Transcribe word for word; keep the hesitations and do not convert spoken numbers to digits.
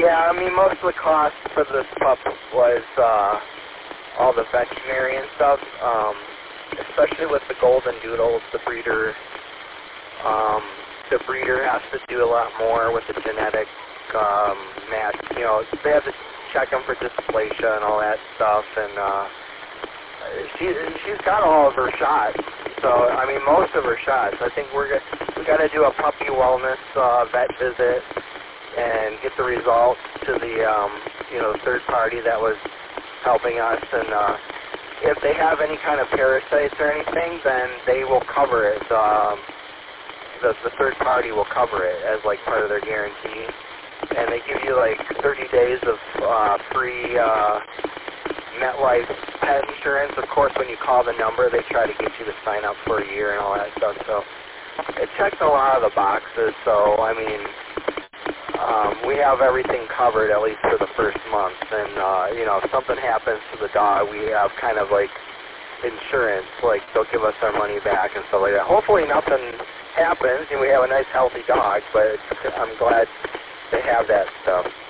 Yeah, I mean, most of the cost for this pup was uh, all the veterinary and stuff, um, especially with the golden doodles. The breeder, um, the breeder has to do a lot more with the genetic um, match. You know, they have to check them for dysplasia and all that stuff, and uh, she she's got all of her shots. So I mean, most of her shots. I think we're go- we got to do a puppy wellness uh, vet visit and get the results to the um, you know third party that was helping us, and uh, if they have any kind of parasites or anything, then they will cover it. Um, the, the third party will cover it as like part of their guarantee, and they give you like thirty days of uh, free uh, MetLife pet insurance. Of course, when you call the number, they try to get you to sign up for a year and all that stuff. So it checks a lot of the boxes. So I mean. Um, we have everything covered at least for the first month, and uh, you know, if something happens to the dog, we have kind of like insurance, like they'll give us our money back and stuff like that. Hopefully nothing happens and we have a nice healthy dog, but I'm glad they have that stuff.